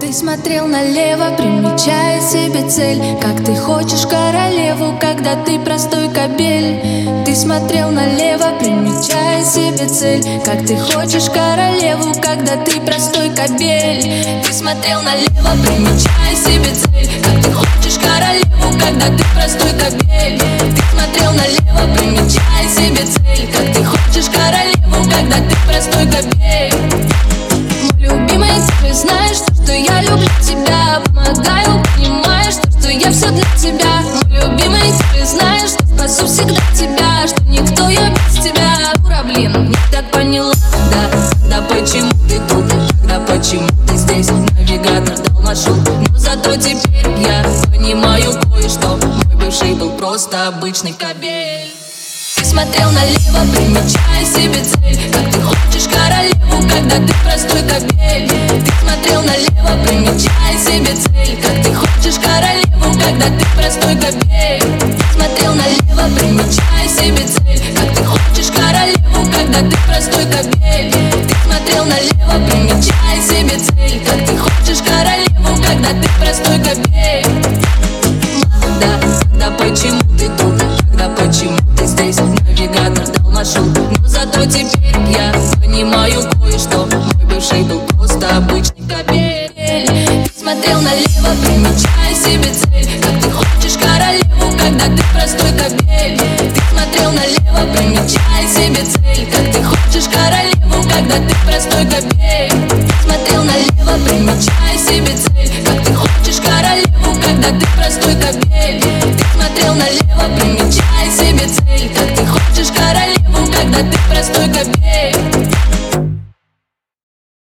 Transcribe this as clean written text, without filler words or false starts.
Ты смотрел налево, примечая себе цель. Как ты хочешь королеву, когда ты простой кобель. Ты смотрел налево, примечая себе цель. Как ты хочешь королеву, когда ты простой кобель. Ты смотрел налево, примечая себе цель. Как ты хочешь королеву, когда ты простой кобель. Ты смотрел налево, примечая себе цель. Как ты хочешь королеву, когда ты простой кобель. Любимый, ты знаешь, что я люблю тебя. Помогаю, понимаешь, что я все для тебя. Мой любимый, ты знаешь, что спасу всегда тебя. Что никто я без тебя. Ура, блин, не так поняла. Да почему ты тут? Да почему ты здесь? Навигатор дал маршрут, но зато теперь я понимаю кое-что. Мой бывший был просто обычный кобель. Ты смотрел налево, примечая себе цель. Как ты хочешь королеву, когда ты простой кобель. Ты смотрел налево, примечая себе цель. Как ты хочешь королеву, когда ты простой кобель. Ты смотрел налево, примечая себе цель. Как ты хочешь королеву, когда ты простой кобель. Ты смотрел налево, примечая себе цель. Как ты хочешь королеву, когда ты простой кобель. Да почему ты тут? Да почему ты здесь? Навигатор дал маршрут, но зато теперь я понимаю кое-что. Мой бывший был просто обычный кобель. Ты смотрел налево, примечая себе цель. Как ты хочешь королеву, когда ты простой кобель. Ты смотрел налево, примечая себе цель. Как ты хочешь королеву, когда ты простой кобель. Ты смотрел налево, примечая себе цель. Как ты хочешь королеву, когда ты простой